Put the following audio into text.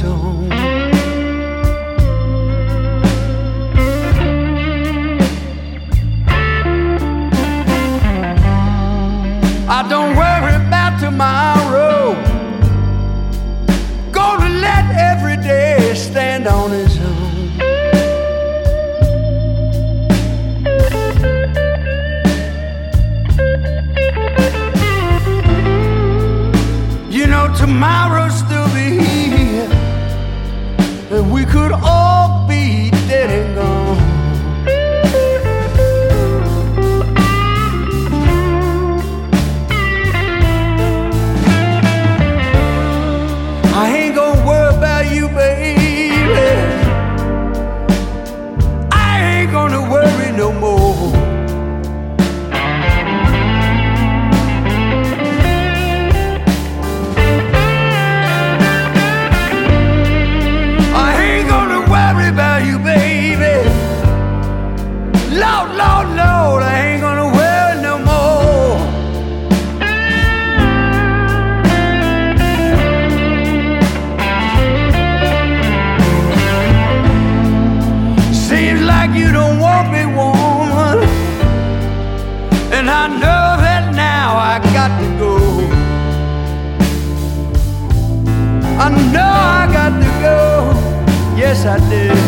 own. I don't worry about tomorrow. Gonna let every day stand on its own. You know tomorrow'll still be here, and we could all be dead and gone. I ain't gonna worry about you, baby. I ain't gonna worry no more. I ain't gonna worry about you, baby. Lord, Lord, Lord, I ain't gonna worry no more. Seems like you don't want me, woman, and I know that now I got to go. I know I got to go. Yes, I did.